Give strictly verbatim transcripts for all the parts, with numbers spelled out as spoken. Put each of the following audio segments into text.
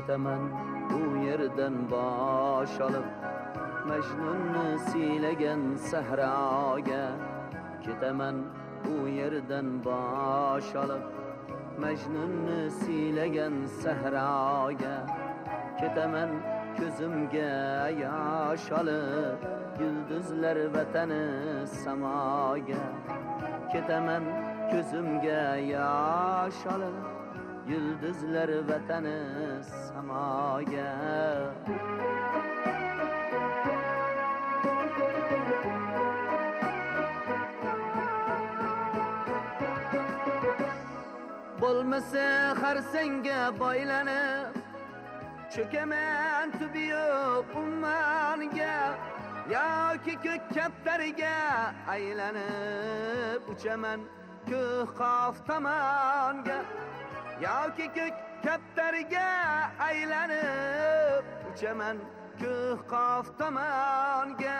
ketaman bu yerdan bosh olib Majnunni siylagan sahroga ketaman bu yerdan bosh olib Majnunni siylagan sahroga ketaman ko'zimga yosh olib yulduzlar vatani samoga ketaman ko'zimga yosh olib yulduzlar vatani samoga bo'lmasa xarsangga boylanib cho'kaman tubiyo ummoniga yoki ko'k kaptariga aylanib uchaman ko'k qof tomonga yoki ko'k kaptariga aylanib uchaman ko'k qof tomonga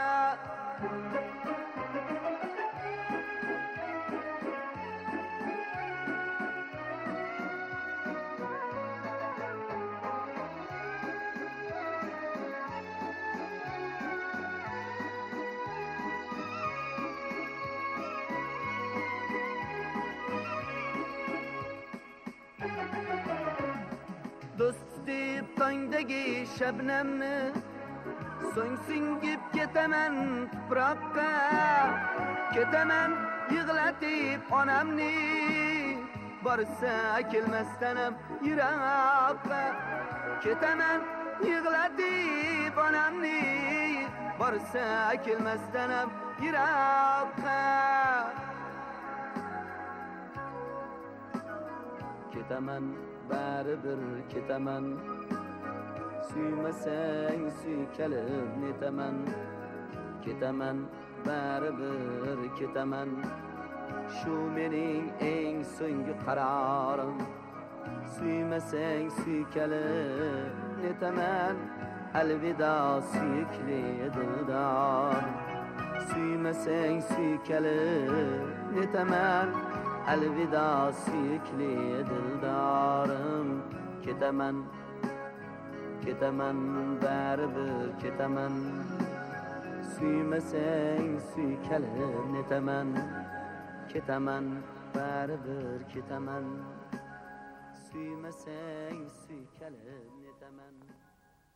do'sti tongdagi shabnamni so'ng singib ketaman tuproqqa ketaman yig'latib onamni borsa kelmasdanam yiroqqa ketaman yig'latib onamni borsa kelmasdanam yiroqqa ketaman baribir ketaman suymasang suykalib netaman ketaman baribir ketaman shu mening eng so'nggi qarorim suymasang suykalib netaman alvido suyukli dildor suymasang suykalib netaman alvido suyukli dildorim ketaman ketaman baribir ketaman suymasang suykalib netaman ketaman baribir ketaman suymasang suykalib netaman